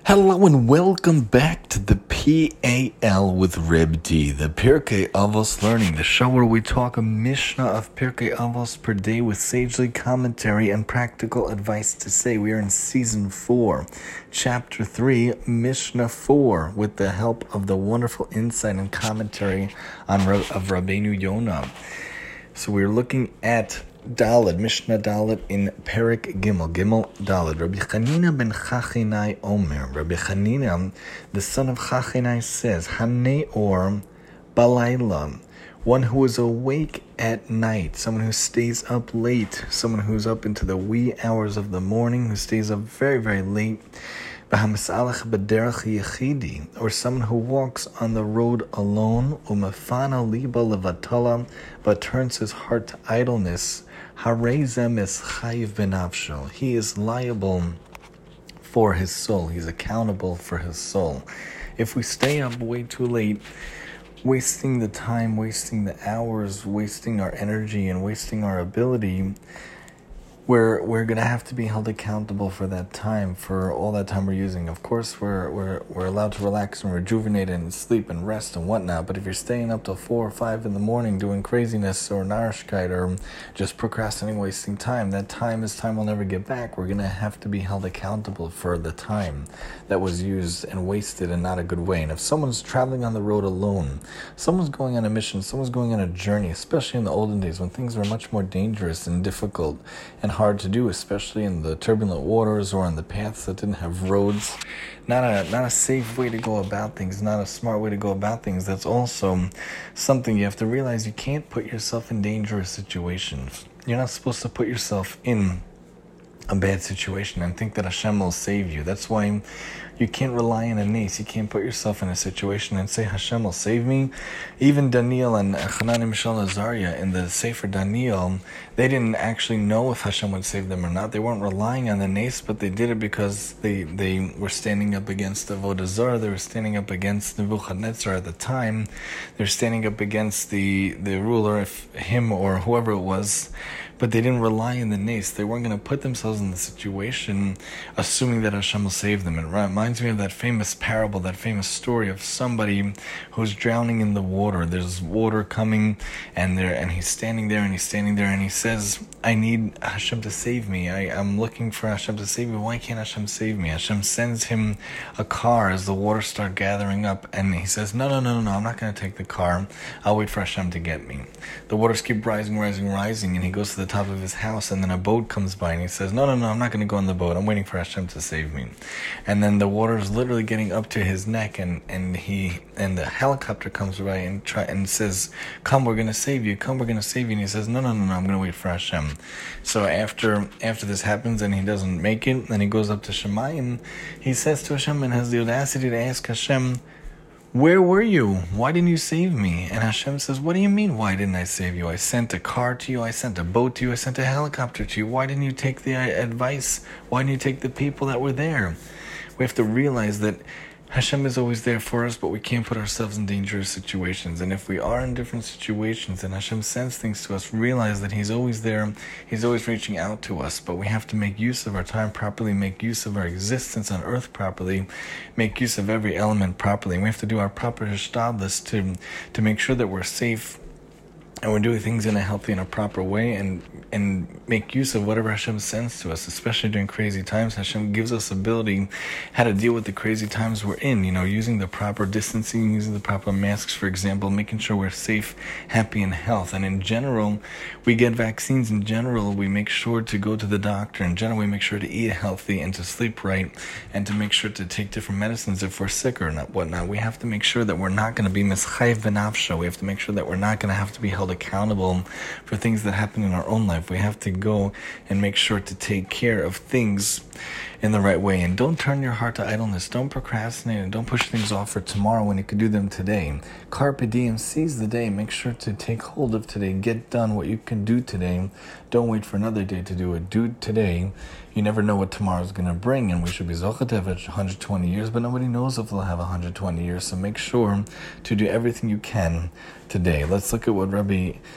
Hello and welcome back to the PAL with Reb D, the Pirkei Avos Learning, the show where we talk a Mishnah of Pirkei Avos per day with sagely commentary and practical advice to say. We are in Season 4, Chapter 3, Mishnah 4, with the help of the wonderful insight and commentary of Rabbeinu Yonah. So we're looking at Daled, Mishnah Daled in Perek Gimel Daled. Rabbi Chanina ben Chachinai Omer. Rabbi Chanina, the son of Chachinai, says, Haneor Balayla, one who is awake at night, someone who stays up late, someone who's up into the wee hours of the morning, who stays up very, very late. Or someone who walks on the road alone, but turns his heart to idleness. He is liable for his soul. He's accountable for his soul. If we stay up way too late, wasting the time, wasting the hours, wasting our energy, and wasting our ability, we're going to have to be held accountable for that time, for all that time we're using. Of course, we're allowed to relax and rejuvenate and sleep and rest and whatnot, but if you're staying up till 4 or 5 in the morning doing craziness or narishkeit or just procrastinating, wasting time, that time is time we'll never get back. We're going to have to be held accountable for the time that was used and wasted in not a good way. And if someone's traveling on the road alone, someone's going on a mission, someone's going on a journey, especially in the olden days when things were much more dangerous and difficult and hard to do, especially in the turbulent waters or on the paths that didn't have roads. Not a safe way to go about things, not a smart way to go about things. That's also something you have to realize. You can't put yourself in dangerous situations. You're not supposed to put yourself in a bad situation and think that Hashem will save you. That's why you can't rely on a nace. You can't put yourself in a situation and say, Hashem will save me. Even Daniel and Hanan, Mishael, and Azariah in the Sefer Daniel, they didn't actually know if Hashem would save them or not. They weren't relying on the nace, but they did it because they were standing up against Avodah Zarah. They were standing up against Nebuchadnezzar at the time. They were standing up against the ruler, if him or whoever it was. But they didn't rely on the nace. They weren't going to put themselves in the situation assuming that Hashem will save them. It reminds me of that famous parable, that famous story of somebody who's drowning in the water. There's water coming, and he's standing there, and he says, I need Hashem to save me. I'm looking for Hashem to save me. Why can't Hashem save me? Hashem sends him a car as the waters start gathering up, and he says, No, I'm not going to take the car. I'll wait for Hashem to get me. The waters keep rising, and he goes to the top of his house, and then a boat comes by, and he says, No, I'm not going to go on the boat. I'm waiting for Hashem to save me. And then the water is literally getting up to his neck, and the helicopter comes by and says, Come, we're going to save you. And he says, No, I'm going to wait for Hashem. So after this happens and he doesn't make it, then he goes up to Shemayim. He says to Hashem and has the audacity to ask Hashem, where were you? Why didn't you save me? And Hashem says, what do you mean, why didn't I save you? I sent a car to you, I sent a boat to you, I sent a helicopter to you. Why didn't you take the advice? Why didn't you take the people that were there? We have to realize that Hashem is always there for us, but we can't put ourselves in dangerous situations. And if we are in different situations and Hashem sends things to us, realize that He's always there. He's always reaching out to us. But we have to make use of our time properly, make use of our existence on earth properly, make use of every element properly. And we have to do our proper hishtadlus to make sure that we're safe and we're doing things in a healthy and a proper way, and make use of whatever Hashem sends to us, especially during crazy times. Hashem gives us ability how to deal with the crazy times we're in, using the proper distancing, using the proper masks, for example, making sure we're safe, happy, and health. And in general, we get vaccines. In general, we make sure to go to the doctor. In general, we make sure to eat healthy and to sleep right, and to make sure to take different medicines if we're sick or whatnot. We have to make sure that we're not going to be mischayev b'nafsho. We have to make sure that we're not going to have to be held accountable for things that happen in our own life. We have to go and make sure to take care of things in the right way. And don't turn your heart to idleness. Don't procrastinate and don't push things off for tomorrow when you could do them today. Carpe diem, seize the day. Make sure to take hold of today. Get done what you can do today. Don't wait for another day to do it. Do it today. You never know what tomorrow's going to bring, and we should be zochet to have 120 years, but nobody knows if we'll have 120 years, so make sure to do everything you can today. Let's look at what Rabbi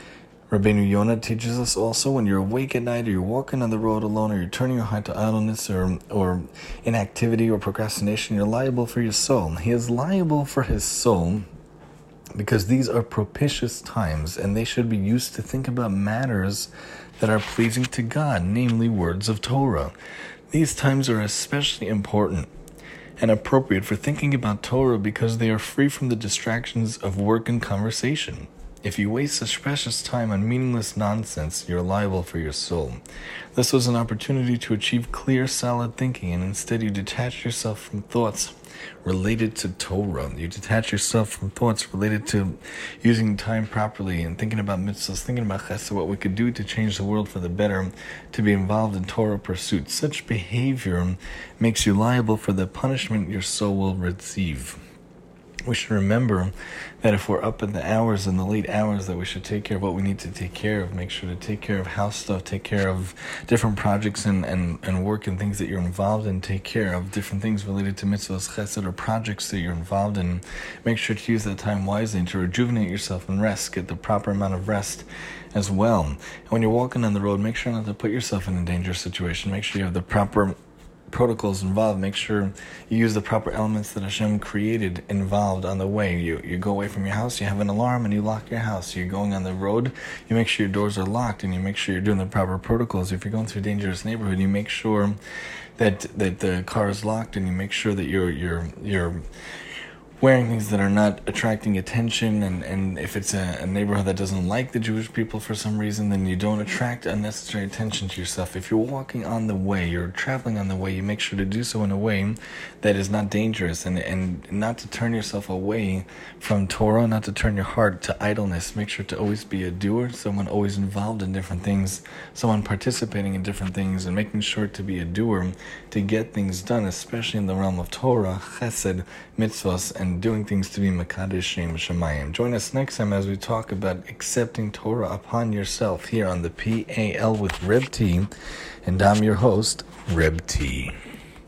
Rabbeinu Yonah teaches us also when you're awake at night or you're walking on the road alone or you're turning your heart to idleness or inactivity or procrastination, you're liable for your soul. He is liable for his soul because these are propitious times and they should be used to think about matters that are pleasing to God, namely words of Torah. These times are especially important and appropriate for thinking about Torah because they are free from the distractions of work and conversation. If you waste such precious time on meaningless nonsense, you're liable for your soul. This was an opportunity to achieve clear, solid thinking, and instead you detach yourself from thoughts related to Torah. You detach yourself from thoughts related to using time properly and thinking about mitzvahs, thinking about chesed, what we could do to change the world for the better, to be involved in Torah pursuit. Such behavior makes you liable for the punishment your soul will receive. We should remember that if we're up in the hours, in the late hours, that we should take care of what we need to take care of. Make sure to take care of house stuff, take care of different projects and work and things that you're involved in. Take care of different things related to mitzvahs, chesed, or projects that you're involved in. Make sure to use that time wisely and to rejuvenate yourself and rest. Get the proper amount of rest as well. And when you're walking on the road, make sure not to put yourself in a dangerous situation. Make sure you have the proper protocols involved. Make sure you use the proper elements that Hashem created involved on the way. You go away from your house, you have an alarm, and you lock your house. You're going on the road, you make sure your doors are locked, and you make sure you're doing the proper protocols. If you're going through a dangerous neighborhood, you make sure that the car is locked, and you make sure that you're wearing things that are not attracting attention, and if it's a neighborhood that doesn't like the Jewish people for some reason, then you don't attract unnecessary attention to yourself. If you're walking on the way, you're traveling on the way, you make sure to do so in a way that is not dangerous, and not to turn yourself away from Torah, not to turn your heart to idleness. Make sure to always be a doer, someone always involved in different things, someone participating in different things, and making sure to be a doer to get things done, especially in the realm of Torah, chesed, mitzvahs, and doing things to be Mekadesh Shem Shemayim. Join us next time as we talk about accepting Torah upon yourself here on the PAL with Reb T. And I'm your host, Reb T.